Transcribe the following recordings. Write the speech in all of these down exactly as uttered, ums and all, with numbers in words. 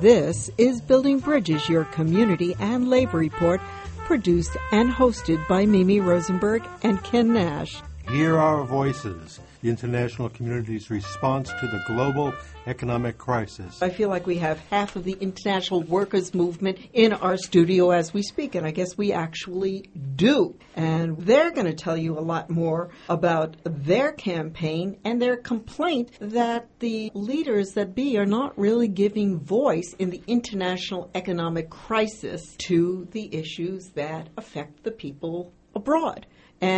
This is Building Bridges, your community and labor report, produced and hosted by Mimi Rosenberg and Ken Nash. Hear our voices, the international community's response to the global economic crisis. I feel like we have half of the international workers movement in our studio as we speak, and I guess we actually do. And they're going to tell you a lot more about their campaign and their complaint that the leaders that be are not really giving voice in the international economic crisis to the issues that affect the people abroad.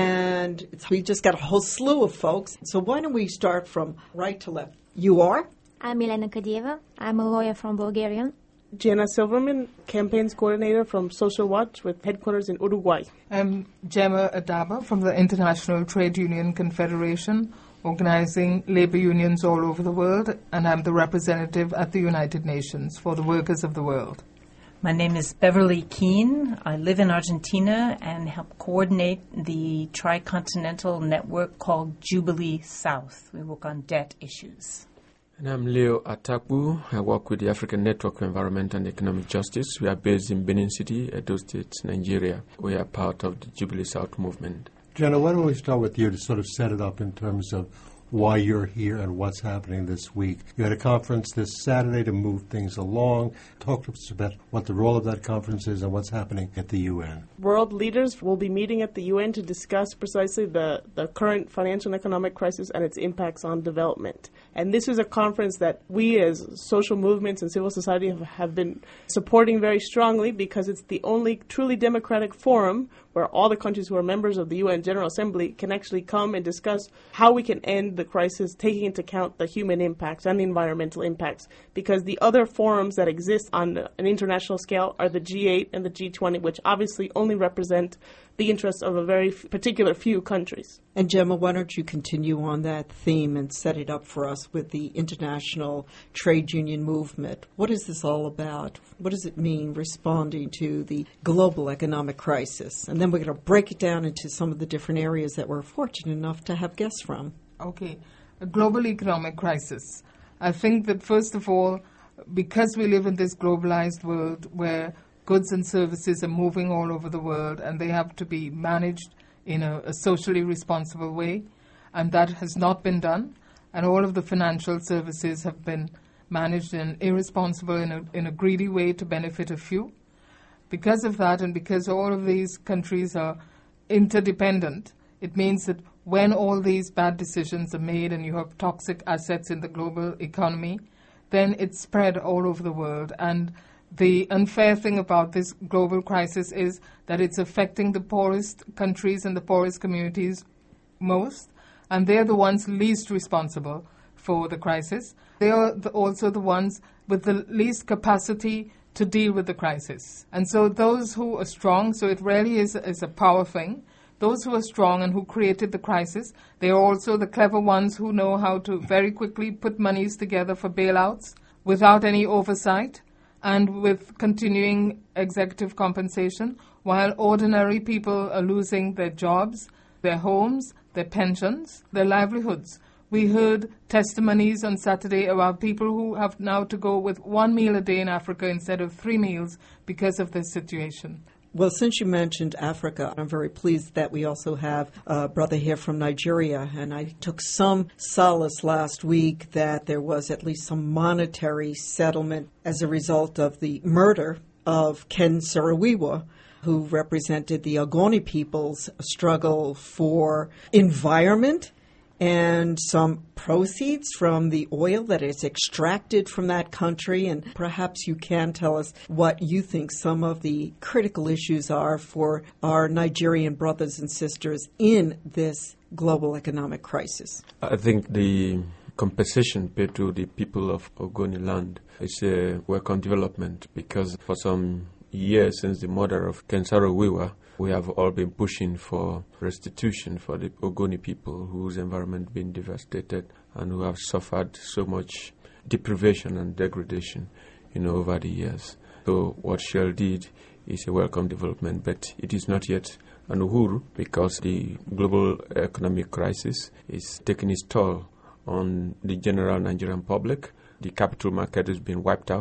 And it's, we just got a whole slew of folks. So why don't we start from right to left? You are? I'm Milena Kadieva. I'm a lawyer from Bulgaria. Jenna Silverman, campaigns coordinator from Social Watch with headquarters in Uruguay. I'm Gemma Adaba from the International Trade Union Confederation, organizing labor unions all over the world, and I'm the representative at the United Nations for the workers of the world. My name is Beverly Keene. I live in Argentina and help coordinate the tricontinental network called Jubilee South. We work on debt issues. And I'm Leo Atakbu. I work with the African Network for Environment and Economic Justice. We are based in Benin City, Edo State, Nigeria. We are part of the Jubilee South movement. Jenna, why don't we start with you to sort of set it up in terms of why you're here and what's happening this week. You had a conference this Saturday to move things along. Talk to us about what the role of that conference is and what's happening at the U N. World leaders will be meeting at the U N to discuss precisely the, the current financial and economic crisis and its impacts on development. And this is a conference that we as social movements and civil society have, have been supporting very strongly because it's the only truly democratic forum where all the countries who are members of the U N General Assembly can actually come and discuss how we can end the crisis, taking into account the human impacts and the environmental impacts. Because the other forums that exist on an international scale are the G eight and the G twenty, which obviously only represent the interests of a very f- particular few countries. And Gemma, why don't you continue on that theme and set it up for us with the international trade union movement? What is this all about? What does it mean responding to the global economic crisis? And then we're going to break it down into some of the different areas that we're fortunate enough to have guests from. Okay, a global economic crisis. I think that first of all, because we live in this globalized world where goods and services are moving all over the world and they have to be managed in a, a socially responsible way, and that has not been done, and all of the financial services have been managed in irresponsible, in a, in a greedy way to benefit a few. Because of that, and because all of these countries are interdependent, it means that when all these bad decisions are made and you have toxic assets in the global economy, then it's spread all over the world. And the unfair thing about this global crisis is that it's affecting the poorest countries and the poorest communities most, and they're the ones least responsible for the crisis. They are the, also the ones with the least capacity to deal with the crisis. And so those who are strong, so it really is, is a power thing, those who are strong and who created the crisis, they are also the clever ones who know how to very quickly put monies together for bailouts without any oversight and with continuing executive compensation, while ordinary people are losing their jobs, their homes, their pensions, their livelihoods. We heard testimonies on Saturday about people who have now to go with one meal a day in Africa instead of three meals because of this situation. Well, since you mentioned Africa, I'm very pleased that we also have a brother here from Nigeria, and I took some solace last week that there was at least some monetary settlement as a result of the murder of Ken Saro-Wiwa, who represented the Ogoni people's struggle for environment and some proceeds from the oil that is extracted from that country. And perhaps you can tell us what you think some of the critical issues are for our Nigerian brothers and sisters in this global economic crisis. I think the compensation paid to the people of Ogoni land is a welcome development, because for some years since the murder of Ken Saro-Wiwa, we have all been pushing for restitution for the Ogoni people whose environment been devastated and who have suffered so much deprivation and degradation, you know, over the years. So what Shell did is a welcome development, but it is not yet an uhuru, because the global economic crisis is taking its toll on the general Nigerian public. The capital market has been wiped out.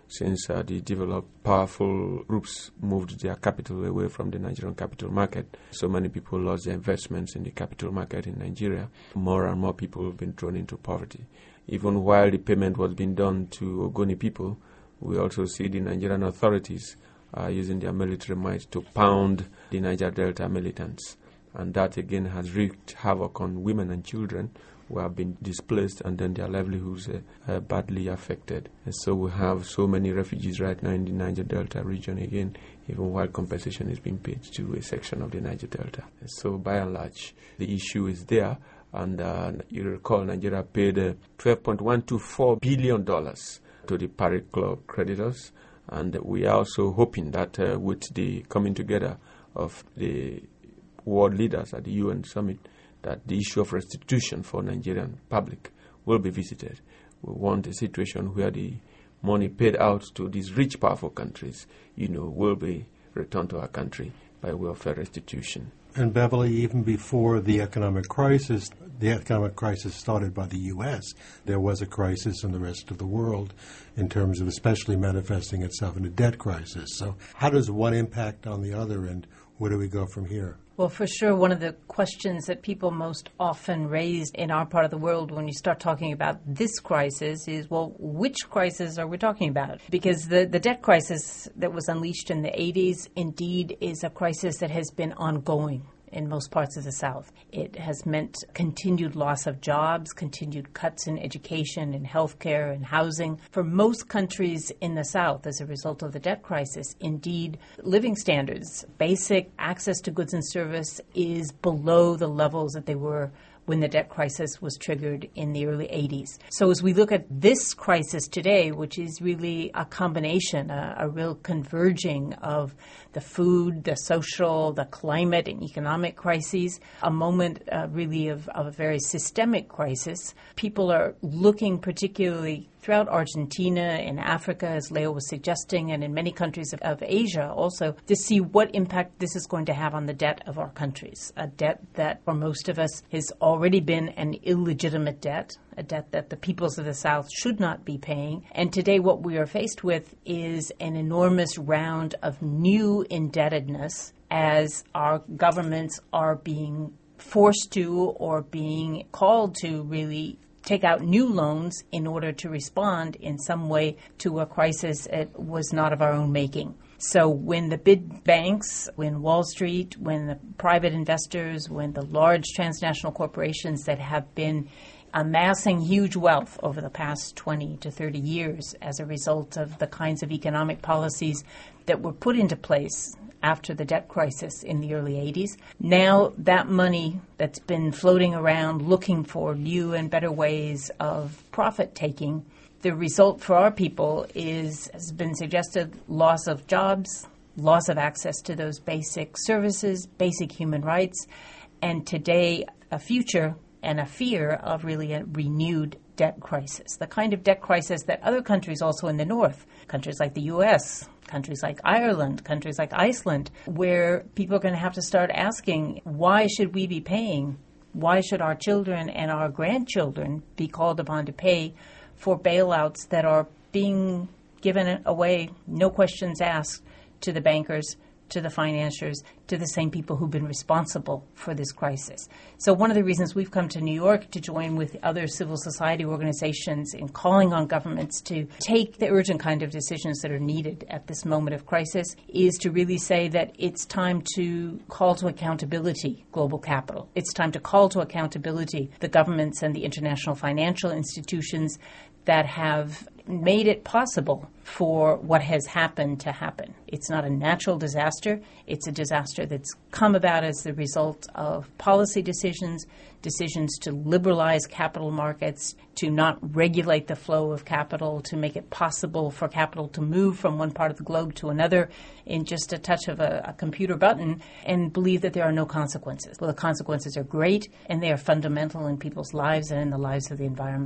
since uh, the developed, powerful groups moved their capital away from the Nigerian capital market. So many people lost their investments in the capital market in Nigeria. More and more people have been thrown into poverty. Even while the payment was being done to Ogoni people, we also see the Nigerian authorities uh, using their military might to pound the Niger Delta militants. And that again has wreaked havoc on women and children who have been displaced, and then their livelihoods uh, are badly affected. And so we have so many refugees right now in the Niger Delta region again, even while compensation is being paid to a section of the Niger Delta. And so by and large, the issue is there. And uh, you recall Nigeria paid uh, twelve point one two four billion dollars to the Paris Club creditors. And we are also hoping that uh, with the coming together of the world leaders at the U N summit, that the issue of restitution for Nigerian public will be visited. We want a situation where the money paid out to these rich, powerful countries, you know, will be returned to our country by way of restitution. And Beverly, even before the economic crisis, the economic crisis started by the U S, there was a crisis in the rest of the world in terms of especially manifesting itself in a debt crisis. So how does one impact on the other, and where do we go from here? Well, for sure, one of the questions that people most often raise in our part of the world when you start talking about this crisis is, well, which crisis are we talking about? Because the, the debt crisis that was unleashed in the eighties indeed is a crisis that has been ongoing in most parts of the South. It has meant continued loss of jobs, continued cuts in education and healthcare and housing. For most countries in the South, as a result of the debt crisis, indeed, living standards, basic access to goods and service is below the levels that they were when the debt crisis was triggered in the early eighties. So as we look at this crisis today, which is really a combination, a, a real converging of the food, the social, the climate, and economic crises, a moment uh, really of, of a very systemic crisis, people are looking particularly throughout Argentina and Africa, as Leo was suggesting, and in many countries of, of Asia also, to see what impact this is going to have on the debt of our countries, a debt that for most of us has already been an illegitimate debt, a debt that the peoples of the South should not be paying. And today what we are faced with is an enormous round of new indebtedness as our governments are being forced to or being called to really take out new loans in order to respond in some way to a crisis that was not of our own making. So when the big banks, when Wall Street, when the private investors, when the large transnational corporations that have been amassing huge wealth over the past twenty to thirty years as a result of the kinds of economic policies that were put into place after the debt crisis in the early eighties. Now that money that's been floating around looking for new and better ways of profit-taking, the result for our people is, has been suggested, loss of jobs, loss of access to those basic services, basic human rights, and today a future and a fear of really a renewed debt crisis, the kind of debt crisis that other countries also in the North, countries like the U S, countries like Ireland, countries like Iceland, where people are going to have to start asking, why should we be paying? Why should our children and our grandchildren be called upon to pay for bailouts that are being given away, no questions asked, to the bankers, to the financiers, to the same people who've been responsible for this crisis. So one of the reasons we've come to New York to join with other civil society organizations in calling on governments to take the urgent kind of decisions that are needed at this moment of crisis is to really say that it's time to call to accountability global capital. It's time to call to accountability the governments and the international financial institutions that have made it possible for what has happened to happen. It's not a natural disaster. It's a disaster that's come about as the result of policy decisions, decisions to liberalize capital markets, to not regulate the flow of capital, to make it possible for capital to move from one part of the globe to another in just a touch of a, a computer button, and believe that there are no consequences. Well, the consequences are great, and they are fundamental in people's lives and in the lives of the environment.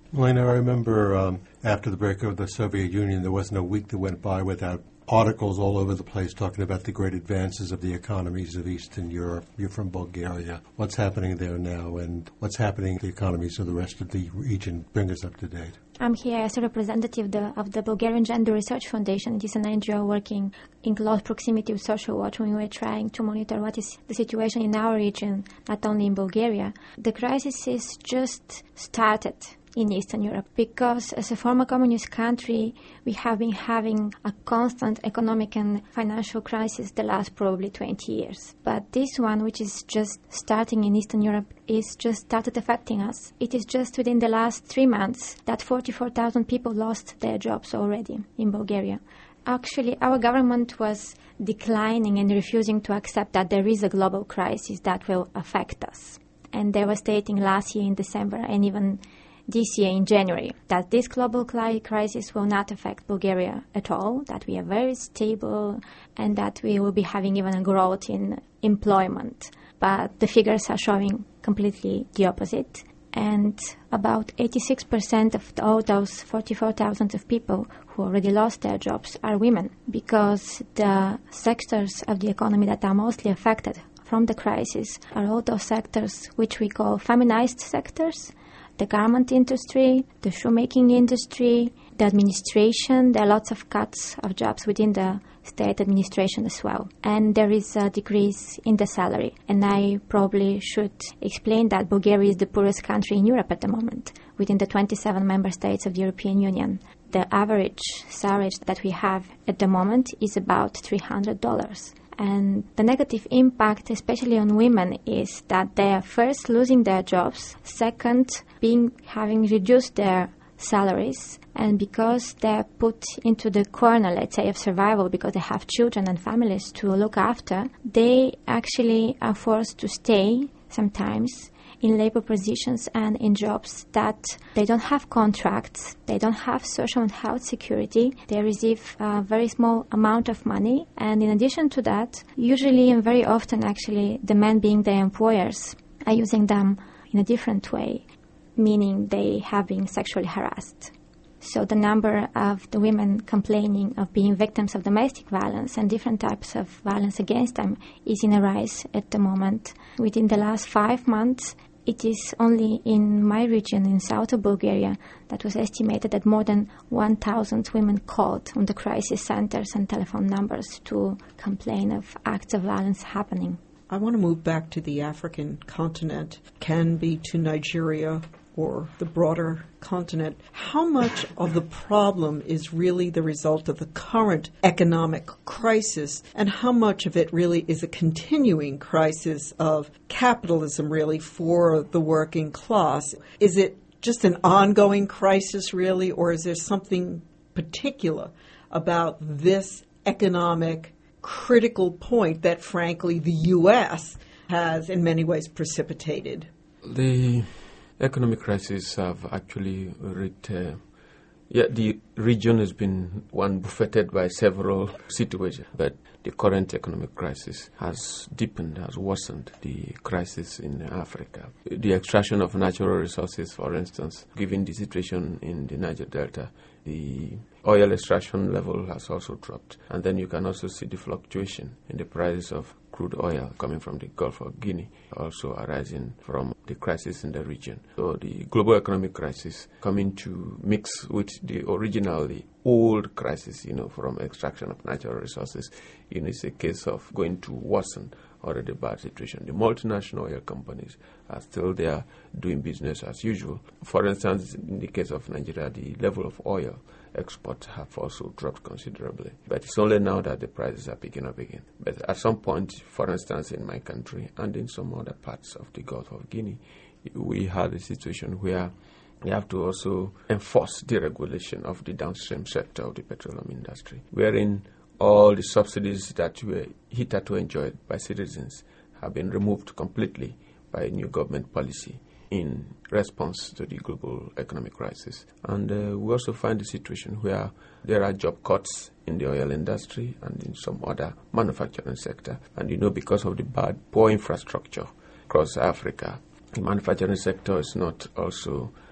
Elena, I remember um, after the breakup of the Soviet Union, there wasn't a week that went by without articles all over the place talking about the great advances of the economies of Eastern Europe. You're from Bulgaria. What's happening there now, and what's happening in the economies of the rest of the region? Bring us up to date. I'm here as a representative the, of the Bulgarian Gender Research Foundation. It is an N G O working in close proximity with Social Watch when we're trying to monitor what is the situation in our region, not only in Bulgaria. The crisis is just started in Eastern Europe because as a former communist country, we have been having a constant economic and financial crisis the last probably twenty years. But this one, which is just starting in Eastern Europe, is just started affecting us. It is just within the last three months that forty-four thousand people lost their jobs already in Bulgaria. Actually, our government was declining and refusing to accept that there is a global crisis that will affect us. And they were stating last year in December and even this year in January that this global crisis will not affect Bulgaria at all, that we are very stable and that we will be having even a growth in employment. But the figures are showing completely the opposite. And about eighty-six percent of all those forty-four thousand of people who already lost their jobs are women, because the sectors of the economy that are mostly affected from the crisis are all those sectors which we call feminized sectors: the garment industry, the shoemaking industry, the administration. There are lots of cuts of jobs within the state administration as well. And there is a decrease in the salary. And I probably should explain that Bulgaria is the poorest country in Europe at the moment, within the twenty-seven member states of the European Union. The average salary that we have at the moment is about three hundred dollars. And the negative impact, especially on women, is that they are first losing their jobs, second, being having reduced their salaries, and because they're put into the corner, let's say, of survival because they have children and families to look after, they actually are forced to stay sometimes in labor positions and in jobs that they don't have contracts, they don't have social and health security, they receive a very small amount of money, and in addition to that, usually and very often actually the men being their employers are using them in a different way, meaning they have been sexually harassed. So the number of the women complaining of being victims of domestic violence and different types of violence against them is in a rise at the moment. Within the last five months, it is only in my region, in south of Bulgaria, that was estimated that more than one thousand women called on the crisis centers and telephone numbers to complain of acts of violence happening. I want to move back to the African continent, can be to Nigeria or the broader continent. How much of the problem is really the result of the current economic crisis, and how much of it really is a continuing crisis of capitalism, really, for the working class? Is it just an ongoing crisis, really, or is there something particular about this economic critical point that, frankly, the U S has in many ways precipitated? The economic crisis have actually reached, uh, yeah, the region has been one buffeted by several situations, but the current economic crisis has deepened, has worsened the crisis in Africa. The extraction of natural resources, for instance, given the situation in the Niger Delta, the oil extraction level has also dropped. And then you can also see the fluctuation in the price of crude oil coming from the Gulf of Guinea, also arising from the crisis in the region. So the global economic crisis coming to mix with the originally old crisis, you know, from extraction of natural resources, you know, it's a case of going to worsen already bad situation. The multinational oil companies are still there doing business as usual. For instance, in the case of Nigeria, the level of oil exports have also dropped considerably. But it's only now that the prices are picking up again. But at some point, for instance, in my country and in some other parts of the Gulf of Guinea, we had a situation where we have to also enforce the regulation of the downstream sector of the petroleum industry, wherein all the subsidies that were hitherto enjoyed by citizens have been removed completely by a new government policy in response to the global economic crisis. And uh, we also find a situation where there are job cuts in the oil industry and in some other manufacturing sector. And you know, because of the bad, poor infrastructure across Africa, the manufacturing sector is not also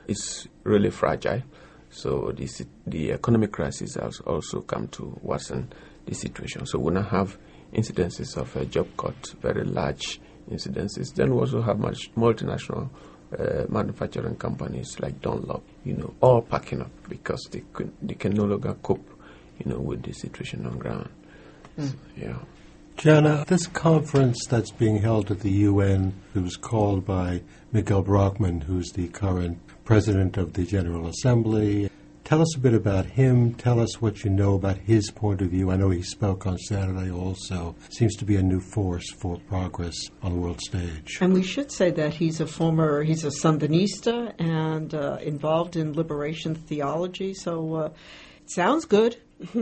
is really fragile. So this, the economic crisis has also come to worsen the situation. So we now have incidences of a job cut, very large incidences. Then we also have much multinational uh, manufacturing companies like Dunlop, you know, all packing up because they can, they can no longer cope, you know, with the situation on ground. Mm. So, yeah. Jana, this conference that's being held at the U N, it was called by Miguel Brockman, who's the current president of the General Assembly. Tell us a bit about him. Tell us what you know about his point of view. I know he spoke on Saturday also. Seems to be a new force for progress on the world stage. And we should say that he's a former, he's a Sandinista and uh, involved in liberation theology. So uh, it sounds good.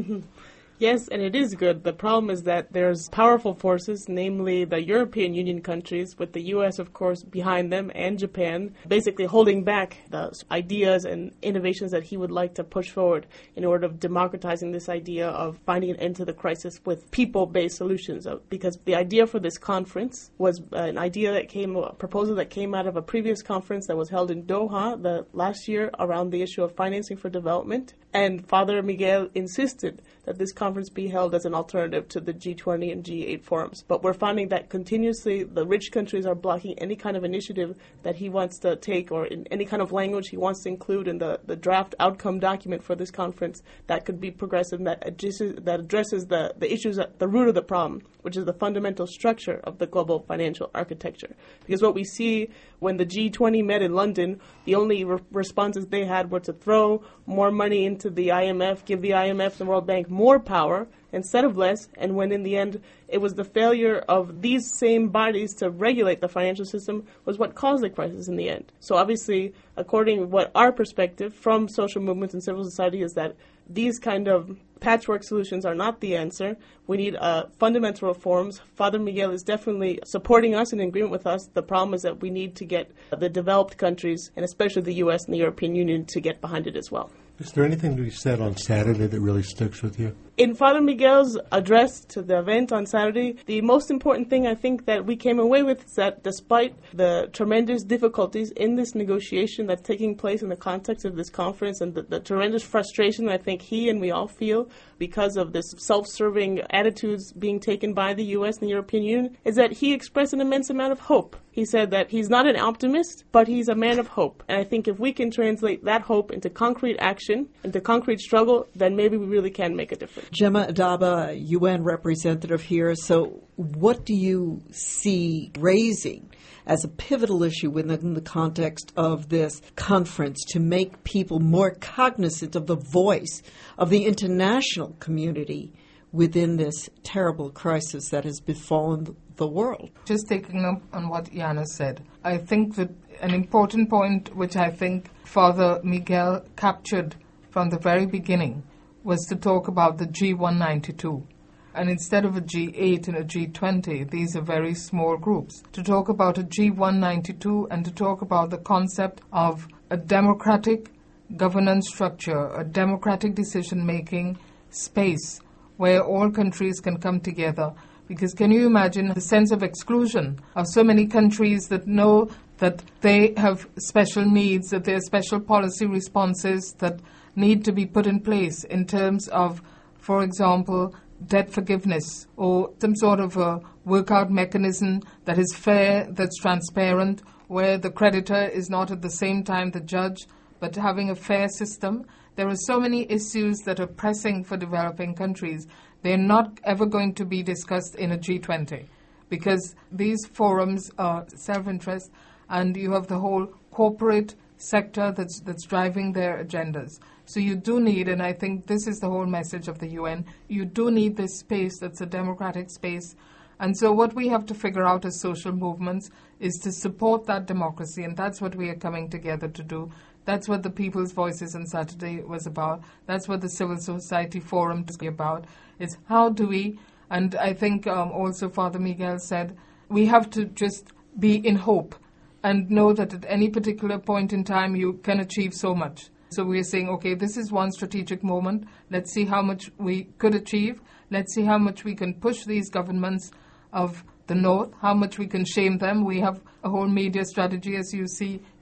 Yes, and it is good. The problem is that there's powerful forces, namely the European Union countries, with the U S, of course, behind them, and Japan, basically holding back the ideas and innovations that he would like to push forward in order of democratizing this idea of finding an end to the crisis with people-based solutions. Because the idea for this conference was an idea that came, a proposal that came out of a previous conference that was held in Doha the last year around the issue of financing for development. And Father Miguel insisted that this conference be held as an alternative to the G twenty and G eight forums. But we're finding that continuously the rich countries are blocking any kind of initiative that he wants to take or in any kind of language he wants to include in the, the draft outcome document for this conference that could be progressive and that addresses, that addresses the, the issues at the root of the problem, which is the fundamental structure of the global financial architecture. Because what we see when the G twenty met in London, the only re- responses they had were to throw more money into the I M F, give the I M F and the World Bank more power instead of less, and when in the end it was the failure of these same bodies to regulate the financial system was what caused the crisis in the end. So obviously, according to what our perspective from social movements and civil society is that these kind of patchwork solutions are not the answer. We need uh, fundamental reforms. Father Miguel is definitely supporting us and in agreement with us. The problem is that we need to get the developed countries, and especially the U S and the European Union, to get behind it as well. Is there anything to be said on Saturday that really sticks with you? In Father Miguel's address to the event on Saturday, the most important thing I think that we came away with is that despite the tremendous difficulties in this negotiation that's taking place in the context of this conference and the, the tremendous frustration I think he and we all feel because of this self-serving attitudes being taken by the U S and the European Union, is that he expressed an immense amount of hope. He said that he's not an optimist, but he's a man of hope. And I think if we can translate that hope into concrete action, into concrete struggle, then maybe we really can make a difference. Gemma Adaba, U N representative here. So what do you see raising as a pivotal issue within the context of this conference to make people more cognizant of the voice of the international community within this terrible crisis that has befallen the world? Just taking up on what Jana said, I think that an important point which I think Father Miguel captured from the very beginning was to talk about the G one ninety-two. And instead of a G eight and a G twenty, these are very small groups. To talk about a G one ninety-two and to talk about the concept of a democratic governance structure, a democratic decision-making space where all countries can come together. Because can you imagine the sense of exclusion of so many countries that know that they have special needs, that there are special policy responses that need to be put in place in terms of, for example, debt forgiveness or some sort of a workout mechanism that is fair, that's transparent, where the creditor is not at the same time the judge, but having a fair system. There are so many issues that are pressing for developing countries. They're not ever going to be discussed in a G twenty because these forums are self-interest and you have the whole corporate sector that's that's driving their agendas. So you do need, and I think this is the whole message of the U N, you do need this space that's a democratic space. And so what we have to figure out as social movements is to support that democracy, and that's what we are coming together to do. That's what the People's Voices on Saturday was about. That's what the Civil Society Forum is about. It's how do we, and I think um, also Father Miguel said, we have to just be in hope and know that at any particular point in time you can achieve so much. So we're saying, okay, this is one strategic moment. Let's see how much we could achieve. Let's see how much we can push these governments of the North, how much we can shame them. We have a whole media strategy, as you see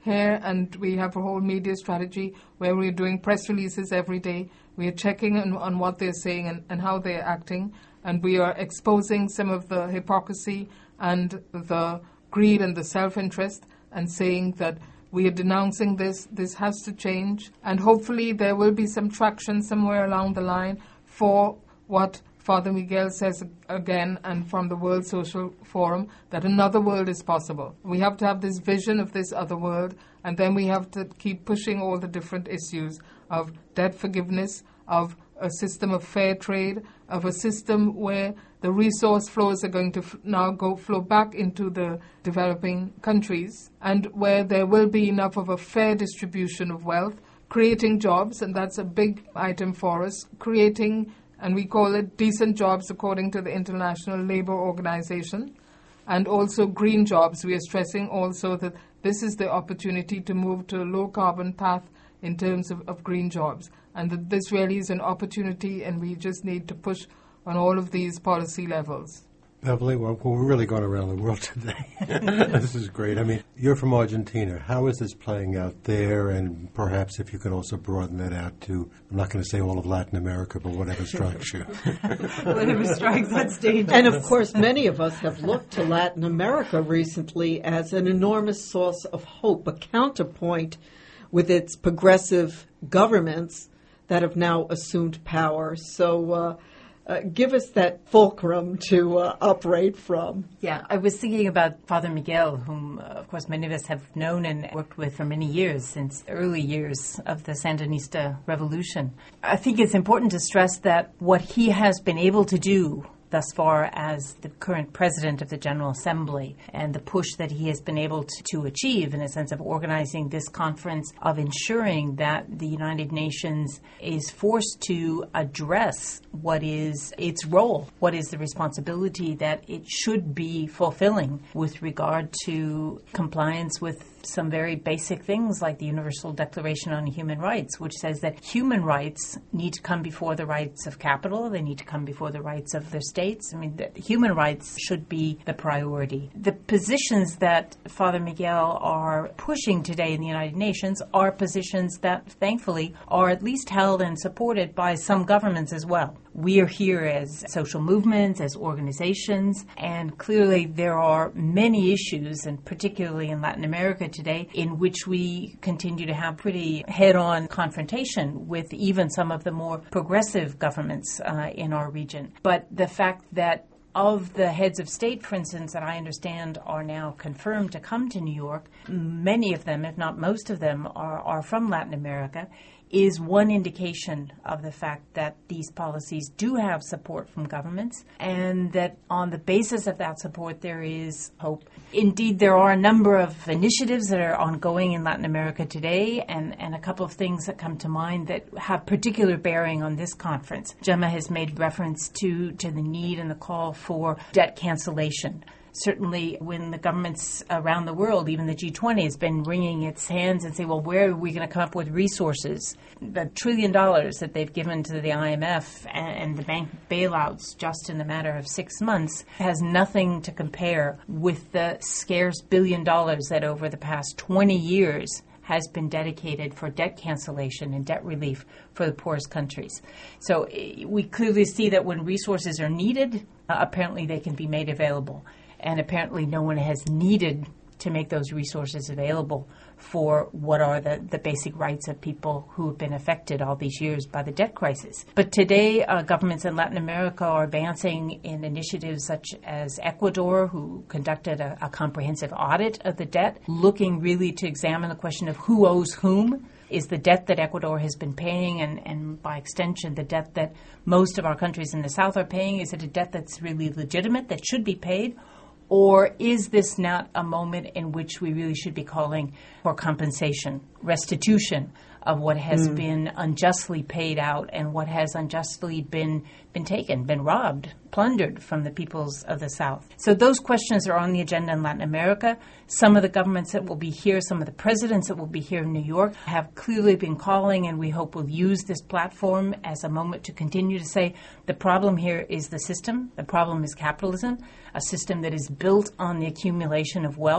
here, and we have a whole media strategy where we're doing press releases every day. We are checking on, on what they're saying and, and how they're acting, and we are exposing some of the hypocrisy and the greed and the self-interest, and saying that we are denouncing this, this has to change, and hopefully there will be some traction somewhere along the line for what Father Miguel says again, and from the World Social Forum, that another world is possible. We have to have this vision of this other world, and then we have to keep pushing all the different issues of debt forgiveness, of a system of fair trade, of a system where the resource flows are going to f- now go flow back into the developing countries, and where there will be enough of a fair distribution of wealth, creating jobs, and that's a big item for us, creating, and we call it decent jobs according to the International Labour Organization, and also green jobs. We are stressing also that this is the opportunity to move to a low-carbon path in terms of, of green jobs, and that this really is an opportunity, and we just need to push on all of these policy levels. Beverly, well, we're really going around the world today. This is great. I mean, you're from Argentina. How is this playing out there? And perhaps if you could also broaden that out to, I'm not going to say all of Latin America, but whatever strikes you. Whatever strikes, that's dangerous. And of course, many of us have looked to Latin America recently as an enormous source of hope, a counterpoint with its progressive governments that have now assumed power. So uh, uh, give us that fulcrum to uh, operate from. Yeah, I was thinking about Father Miguel, whom, uh, of course, many of us have known and worked with for many years, since the early years of the Sandinista revolution. I think it's important to stress that what he has been able to do thus far as the current president of the General Assembly, and the push that he has been able to, to achieve in a sense of organizing this conference, of ensuring that the United Nations is forced to address what is its role, what is the responsibility that it should be fulfilling with regard to compliance with some very basic things like the Universal Declaration on Human Rights, which says that human rights need to come before the rights of capital, they need to come before the rights of their states. I mean, the human rights should be the priority. The positions that Father Miguel are pushing today in the United Nations are positions that, thankfully, are at least held and supported by some governments as well. We are here as social movements, as organizations, and clearly there are many issues, and particularly in Latin America today, in which we continue to have pretty head-on confrontation with even some of the more progressive governments uh, in our region. But the fact that of the heads of state, for instance, that I understand are now confirmed to come to New York, many of them, if not most of them, are, are from Latin America, is one indication of the fact that these policies do have support from governments, and that on the basis of that support there is hope. Indeed, there are a number of initiatives that are ongoing in Latin America today, and, and a couple of things that come to mind that have particular bearing on this conference. Gemma has made reference to, to the need and the call for debt cancellation. Certainly when the governments around the world, even the G twenty, has been wringing its hands and say, well, where are we going to come up with resources? The trillion dollars that they've given to the I M F and the bank bailouts just in a matter of six months has nothing to compare with the scarce billion dollars that over the past twenty years has been dedicated for debt cancellation and debt relief for the poorest countries. So we clearly see that when resources are needed, uh, apparently they can be made available. And apparently no one has needed to make those resources available for what are the, the basic rights of people who have been affected all these years by the debt crisis. But today, uh, governments in Latin America are advancing in initiatives such as Ecuador, who conducted a, a comprehensive audit of the debt, looking really to examine the question of who owes whom. Is the debt that Ecuador has been paying, and, and by extension the debt that most of our countries in the South are paying, is it a debt that's really legitimate, that should be paid? Or is this not a moment in which we really should be calling for compensation, restitution of what has mm. been unjustly paid out and what has unjustly been been taken, been robbed, plundered from the peoples of the South? So those questions are on the agenda in Latin America. Some of the governments that will be here, some of the presidents that will be here in New York have clearly been calling, and we hope will use this platform as a moment to continue to say the problem here is the system, the problem is capitalism, a system that is built on the accumulation of wealth,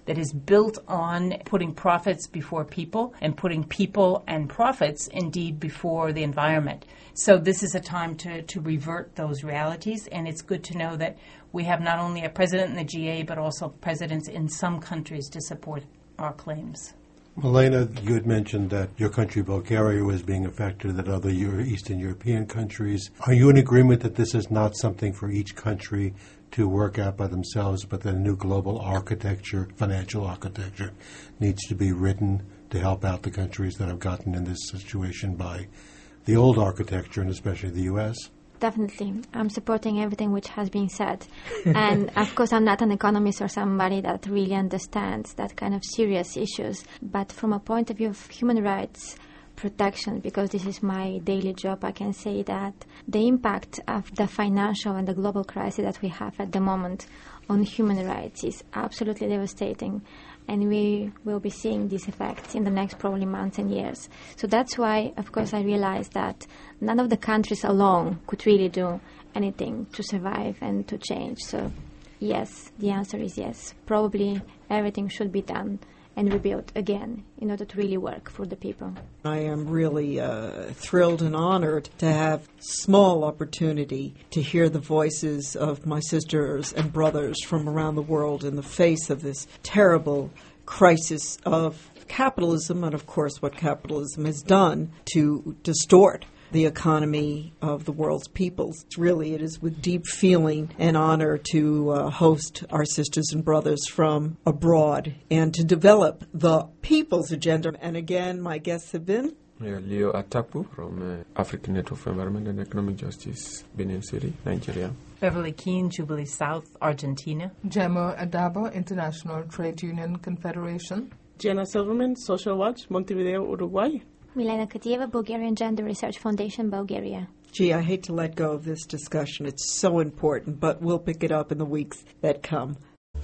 that is built on putting profits before people and putting people and profits, indeed, before the environment. So this is a time to, to revert those realities, and it's good to know that we have not only a president in the G A, but also presidents in some countries to support our claims. Milena, you had mentioned that your country, Bulgaria, was being affected, that other Euro- Eastern European countries. Are you in agreement that this is not something for each country to work out by themselves, but that a new global architecture, financial architecture, needs to be written to help out the countries that have gotten in this situation by the old architecture, and especially the U S? Definitely. I'm supporting everything which has been said. And of course, I'm not an economist or somebody that really understands that kind of serious issues. But from a point of view of human rights protection, because this is my daily job, I can say that the impact of the financial and the global crisis that we have at the moment on human rights is absolutely devastating. And we will be seeing these effects in the next probably months and years. So that's why, of course, I realized that none of the countries alone could really do anything to survive and to change. So, yes, the answer is yes. Probably everything should be done and rebuilt again in order to really work for the people. I am really uh, thrilled and honored to have small opportunity to hear the voices of my sisters and brothers from around the world in the face of this terrible crisis of capitalism and, of course, what capitalism has done to distort the economy of the world's peoples. Really, it is with deep feeling and honor to uh, host our sisters and brothers from abroad and to develop the people's agenda. And again, my guests have been Yeah, Leo Atapu from uh, African Network for Environment and Economic Justice, Benin City, Nigeria. Beverly Keane, Jubilee South, Argentina. Gemma Adabo, International Trade Union Confederation. Jenna Silverman, Social Watch, Montevideo, Uruguay. Milena Katieva, Bulgarian Gender Research Foundation, Bulgaria. Gee, I hate to let go of this discussion. It's so important, but we'll pick it up in the weeks that come.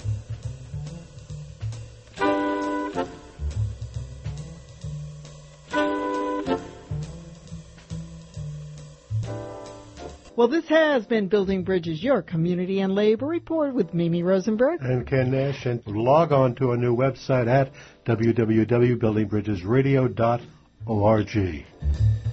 Well, this has been Building Bridges, your community and labor report with Mimi Rosenberg and Ken Nash. And log on to our new website at w w w dot building bridges radio dot org.